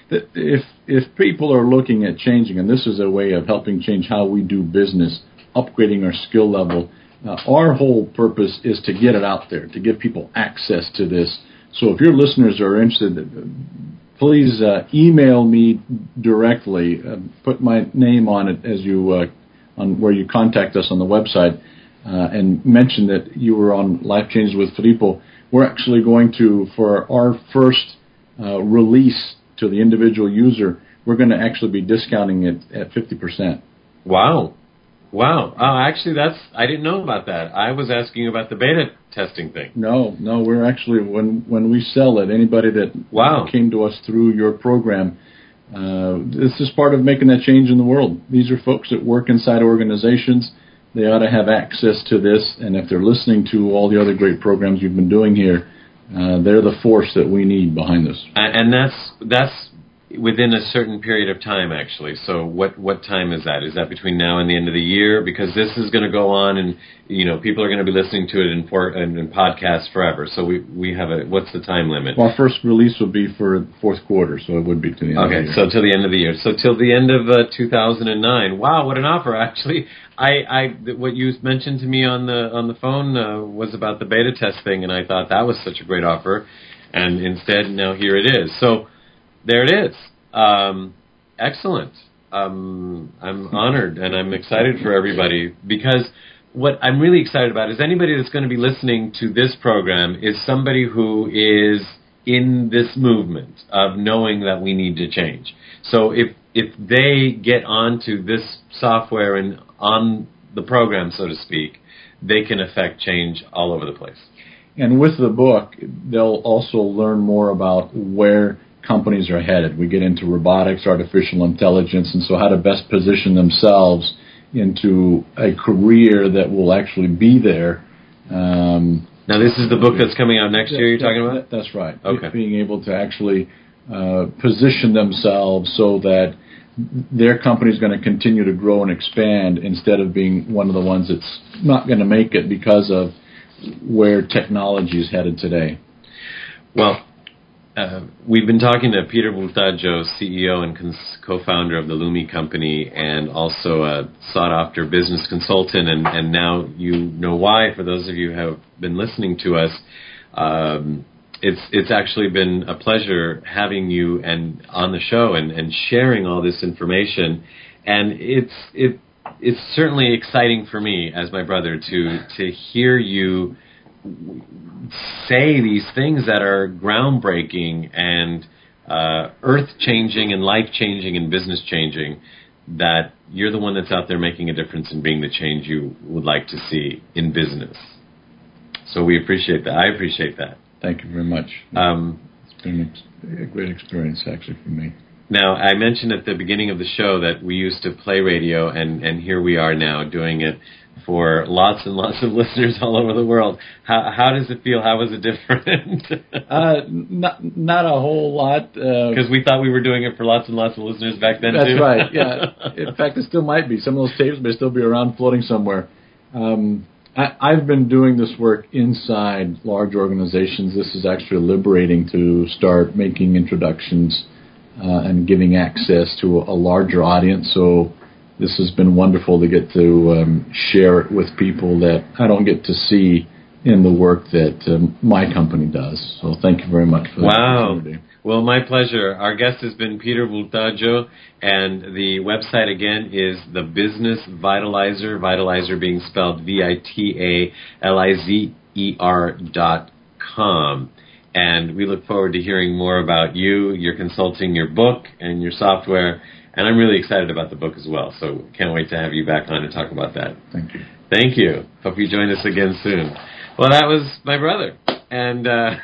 Speaker 3: If people are looking at changing, and this is a way of helping change how we do business, upgrading our skill level, our whole purpose is to get it out there, to give people access to this. So if your listeners are interested, please email me directly. Put my name on it as you on where you contact us on the website, and mention that you were on Life Changes with Filippo. We're actually going to, for our first release to the individual user, we're going to actually be discounting it at 50%.
Speaker 2: Wow. Actually, I didn't know about that. I was asking you about the beta testing thing.
Speaker 3: No, we're actually, when we sell it, anybody that came to us through your program, this is part of making that change in the world. These are folks that work inside organizations. They ought to have access to this, and if they're listening to all the other great programs you've been doing here, they're the force that we need behind this.
Speaker 2: And that's within a certain period of time, actually. So what time is that? Is that between now and the end of the year? Because this is going to go on, and people are going to be listening to it in podcasts forever. So we have what's the time limit?
Speaker 3: Well, our first release will be for fourth quarter, so it would be to the end of the year.
Speaker 2: Okay, so till the end of the year. So till the end of 2009. Wow, what an offer! Actually, what you mentioned to me on the phone was about the beta test thing, and I thought that was such a great offer, and instead now here it is. So there it is. Excellent. I'm honored, and I'm excited for everybody, because what I'm really excited about is anybody that's going to be listening to this program is somebody who is in this movement of knowing that we need to change. So if they get onto this software and on the program, so to speak, they can affect change all over the place.
Speaker 3: And with the book, they'll also learn more about where companies are headed. We get into robotics, artificial intelligence, and so how to best position themselves into a career that will actually be there.
Speaker 2: Now, this is the book that's coming out next year you're talking about?
Speaker 3: That's right.
Speaker 2: Okay.
Speaker 3: Being able to actually position themselves so that their company is going to continue to grow and expand instead of being one of the ones that's not going to make it because of where technology is headed today.
Speaker 2: Well, we've been talking to Peter Bultaggio, CEO and co-founder of the Lumi Company, and also a sought-after business consultant, and now you know why, for those of you who have been listening to us. It's actually been a pleasure having you and on the show and sharing all this information, and it's certainly exciting for me as my brother to hear you say these things that are groundbreaking and earth-changing and life-changing and business-changing, that you're the one that's out there making a difference and being the change you would like to see in business. So we appreciate that. I appreciate that.
Speaker 3: Thank you very much. It's been a great experience, actually, for me.
Speaker 2: Now, I mentioned at the beginning of the show that we used to play radio, and here we are now doing it for lots and lots of listeners all over the world. How does it feel? How was it different?
Speaker 3: Not a whole lot.
Speaker 2: Because we thought we were doing it for lots and lots of listeners back then,
Speaker 3: That's
Speaker 2: too.
Speaker 3: right, yeah. In fact, it still might be. Some of those tapes may still be around floating somewhere. I've been doing this work inside large organizations. This is actually liberating to start making introductions and giving access to a larger audience. So this has been wonderful to get to share it with people that I don't get to see in the work that my company does. So thank you very much for that opportunity.
Speaker 2: Well, my pleasure. Our guest has been Peter Bultaggio, and the website again is The Business Vitalizer, Vitalizer being spelled VITALIZER.com. And we look forward to hearing more about you, your consulting, your book, and your software. And I'm really excited about the book as well, so can't wait to have you back on to talk about that.
Speaker 3: Thank you.
Speaker 2: Thank you. Hope you join us again soon. Well, that was my brother, and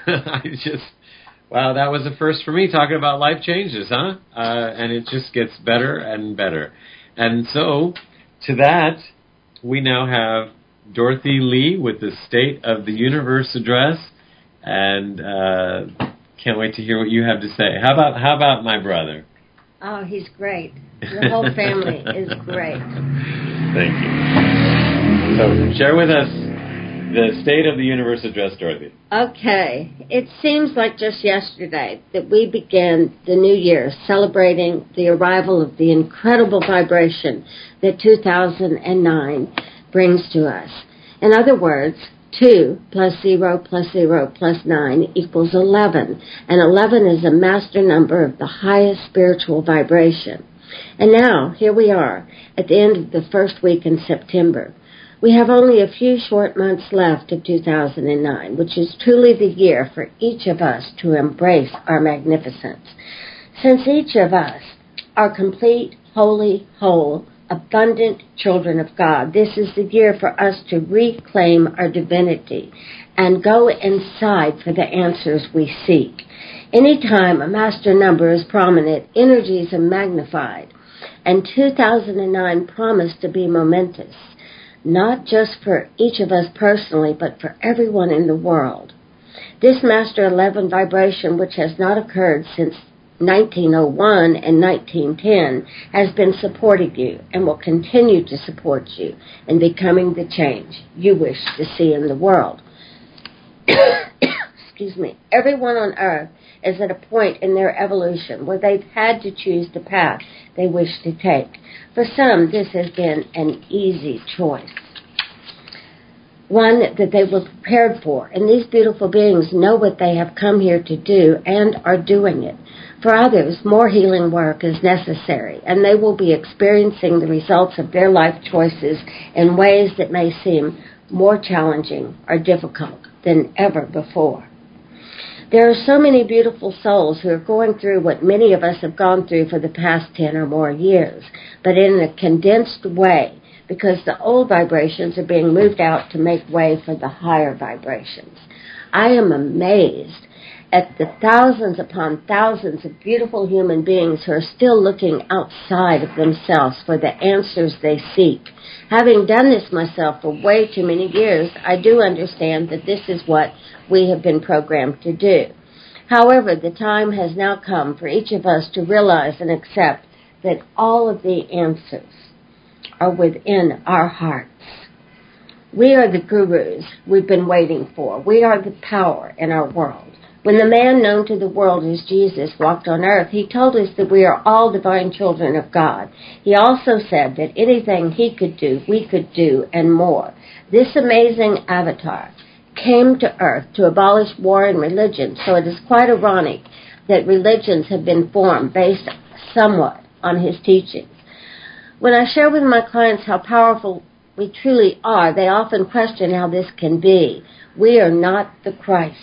Speaker 2: wow, that was a first for me, talking about life changes, huh? And it just gets better and better. And so, to that, we now have Dorothy Lee with the State of the Universe address, and can't wait to hear what you have to say. How about my brother?
Speaker 4: Oh, he's great. The whole family is great.
Speaker 2: Thank you. So, share with us the State of the Universe address, Dorothy.
Speaker 4: Okay. It seems like just yesterday that we began the new year celebrating the arrival of the incredible vibration that 2009 brings to us. In other words, 2 plus 0 plus 0 plus 9 equals 11. And 11 is a master number of the highest spiritual vibration. And now, here we are, at the end of the first week in September. We have only a few short months left of 2009, which is truly the year for each of us to embrace our magnificence. Since each of us are complete, holy, whole, abundant children of God, this is the year for us to reclaim our divinity and go inside for the answers we seek. Anytime a master number is prominent, energies are magnified, and 2009 promised to be momentous, not just for each of us personally, but for everyone in the world. This Master 11 vibration, which has not occurred since 1901 and 1910, has been supporting you and will continue to support you in becoming the change you wish to see in the world. Excuse me. Everyone on earth is at a point in their evolution where they've had to choose the path they wish to take. For some, this has been an easy choice, one that they were prepared for, and these beautiful beings know what they have come here to do and are doing it. For others, more healing work is necessary, and they will be experiencing the results of their life choices in ways that may seem more challenging or difficult than ever before. There are so many beautiful souls who are going through what many of us have gone through for the past 10 or more years, but in a condensed way, because the old vibrations are being moved out to make way for the higher vibrations. I am amazed at the thousands upon thousands of beautiful human beings who are still looking outside of themselves for the answers they seek. Having done this myself for way too many years, I do understand that this is what we have been programmed to do. However, the time has now come for each of us to realize and accept that all of the answers are within our hearts. We are the gurus we've been waiting for. We are the power in our world. When the man known to the world as Jesus walked on earth, he told us that we are all divine children of God. He also said that anything he could do, we could do, and more. This amazing avatar came to earth to abolish war and religion, so it is quite ironic that religions have been formed based somewhat on his teachings. When I share with my clients how powerful we truly are, they often question how this can be. We are not the Christ.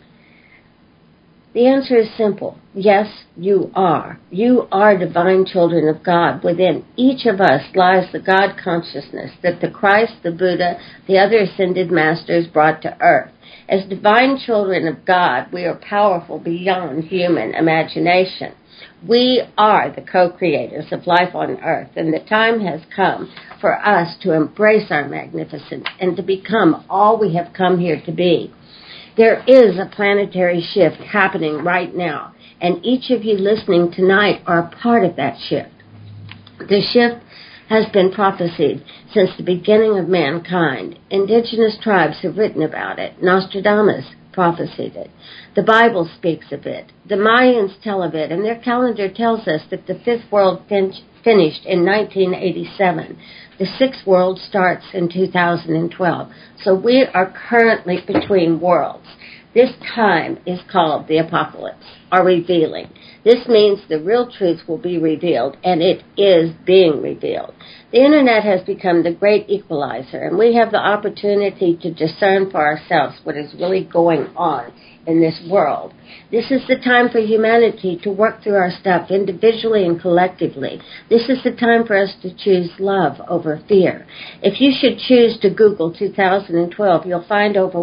Speaker 4: The answer is simple. Yes, you are. You are divine children of God. Within each of us lies the God consciousness that the Christ, the Buddha, the other ascended masters brought to earth. As divine children of God, we are powerful beyond human imagination. We are the co-creators of life on earth, and the time has come for us to embrace our magnificence and to become all we have come here to be. There is a planetary shift happening right now, and each of you listening tonight are a part of that shift. The shift has been prophesied since the beginning of mankind. Indigenous tribes have written about it. Nostradamus prophesied it. The Bible speaks of it. The Mayans tell of it, and their calendar tells us that the fifth world finished in 1987. The sixth world starts in 2012. So we are currently between worlds. This time is called the apocalypse, or revealing. This means the real truth will be revealed, and it is being revealed. The Internet has become the great equalizer, and we have the opportunity to discern for ourselves what is really going on in this world. This is the time for humanity to work through our stuff individually and collectively. This is the time for us to choose love over fear. If you should choose to Google 2012, you'll find over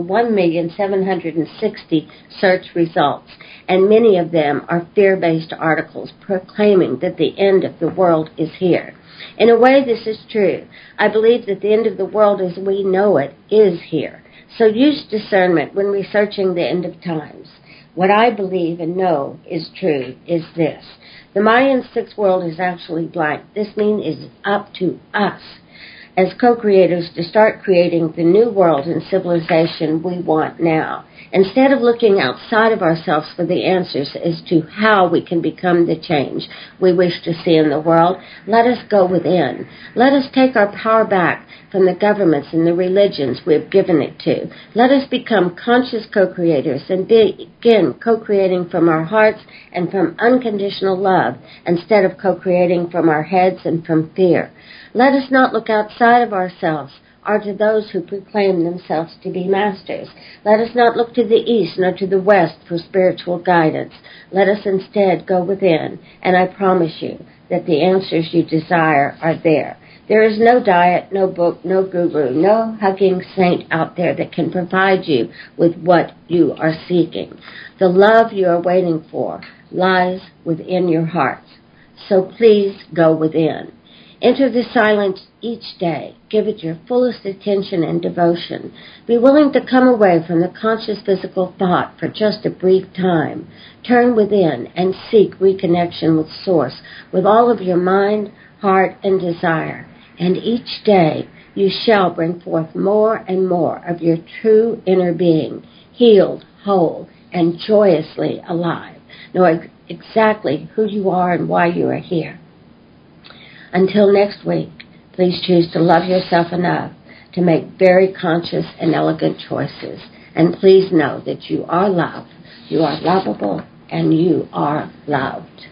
Speaker 4: 1,760 search results, and many of them are fear-based articles proclaiming that the end of the world is here. In a way, this is true. I believe that the end of the world as we know it is here. So use discernment when researching the end of times. What I believe and know is true is this. The Mayan sixth world is actually blank. This means it's up to us as co-creators to start creating the new world and civilization we want now. Instead of looking outside of ourselves for the answers as to how we can become the change we wish to see in the world, let us go within. Let us take our power back from the governments and the religions we have given it to. Let us become conscious co-creators and begin co-creating from our hearts and from unconditional love instead of co-creating from our heads and from fear. Let us not look outside of ourselves or to those who proclaim themselves to be masters. Let us not look to the east nor to the west for spiritual guidance. Let us instead go within, and I promise you that the answers you desire are there. There is no diet, no book, no guru, no hugging saint out there that can provide you with what you are seeking. The love you are waiting for lies within your hearts. So please go within. Enter the silence each day. Give it your fullest attention and devotion. Be willing to come away from the conscious physical thought for just a brief time. Turn within and seek reconnection with Source with all of your mind, heart, and desire. And each day you shall bring forth more and more of your true inner being, healed, whole, and joyously alive. Know exactly who you are and why you are here. Until next week, please choose to love yourself enough to make very conscious and elegant choices. And please know that you are loved, you are lovable, and you are loved.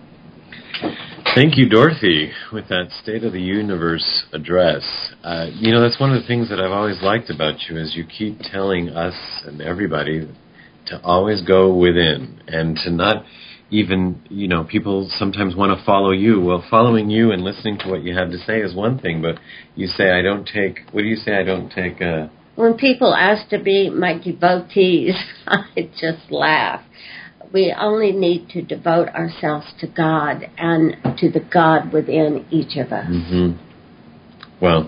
Speaker 2: Thank you, Dorothy, with that State of the Universe address. That's one of the things that I've always liked about you is you keep telling us and everybody to always go within and to not even, people sometimes want to follow you. Well, following you and listening to what you have to say is one thing, but you say, what do you say? I don't take
Speaker 4: When people ask to be my devotees, I just laugh. We only need to devote ourselves to God and to the God within each of us.
Speaker 2: Mm-hmm. Well,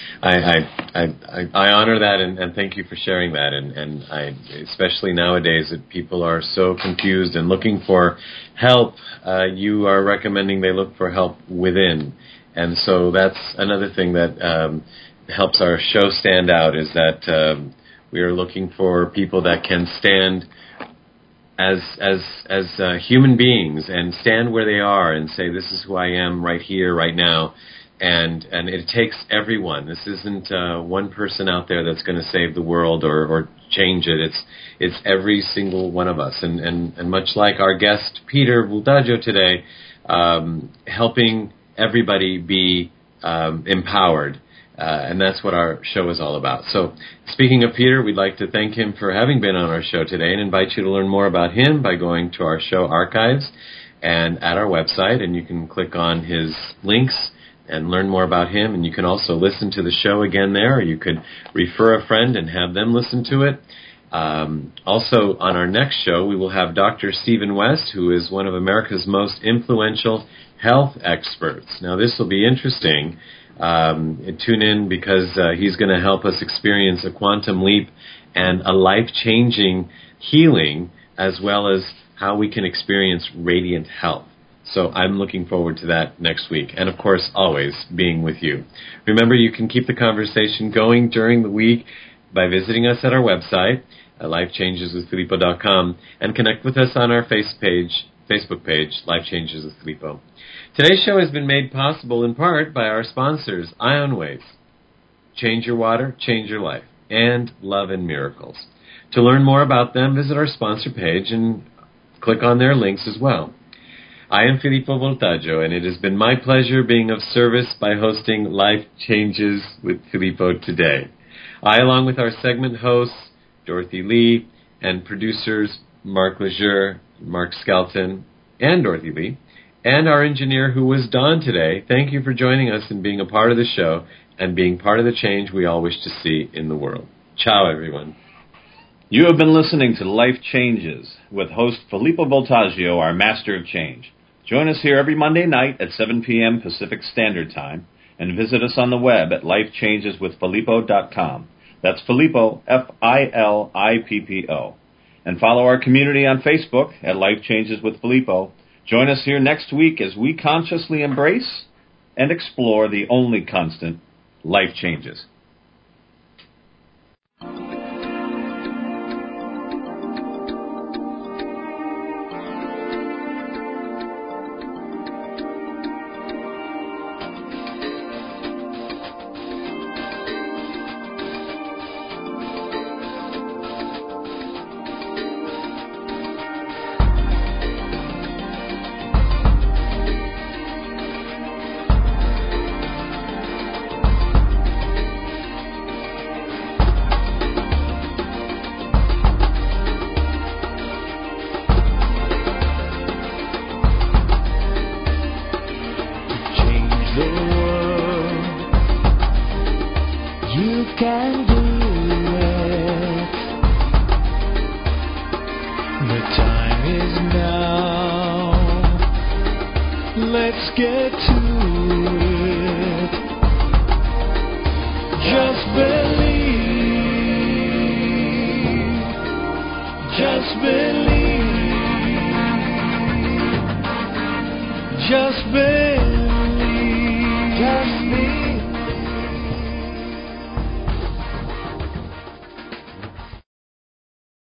Speaker 2: I honor that and thank you for sharing that. And especially nowadays that people are so confused and looking for help, you are recommending they look for help within. And so that's another thing that helps our show stand out, is that we are looking for people that can stand as human beings and stand where they are and say, this is who I am right here, right now. And it takes everyone. This isn't one person out there that's going to save the world or change it. It's every single one of us. And much like our guest Peter Voltaggio today, helping everybody be empowered. And that's what our show is all about. So speaking of Peter, we'd like to thank him for having been on our show today and invite you to learn more about him by going to our show archives and at our website. And you can click on his links and learn more about him. And you can also listen to the show again there, or you could refer a friend and have them listen to it. Also, on our next show, we will have Dr. Stephen West, who is one of America's most influential health experts. Now, this will be interesting. Tune in because he's going to help us experience a quantum leap and a life-changing healing, as well as how we can experience radiant health. So I'm looking forward to that next week. And, of course, always being with you. Remember, you can keep the conversation going during the week by visiting us at our website, lifechangeswithfilippo.com, and connect with us on our Facebook page, Life Changes with Filippo. Today's show has been made possible in part by our sponsors, IonWave, Change Your Water, Change Your Life, and Love and Miracles. To learn more about them, visit our sponsor page and click on their links as well. I am Filippo Voltaggio, and it has been my pleasure being of service by hosting Life Changes with Filippo today. I, along with our segment hosts, Dorothy Lee, and producers Mark Lejeune, Mark Skelton, and Dorothy Lee, and our engineer who was Don today, thank you for joining us and being a part of the show and being part of the change we all wish to see in the world. Ciao, everyone.
Speaker 1: You have been listening to Life Changes with host Filippo Voltaggio, our master of change. Join us here every Monday night at 7 p.m. Pacific Standard Time, and visit us on the web at lifechangeswithfilippo.com. That's Filippo, Filippo. And follow our community on Facebook at Life Changes with Filippo. Join us here next week as we consciously embrace and explore the only constant, life changes.
Speaker 5: Just believe.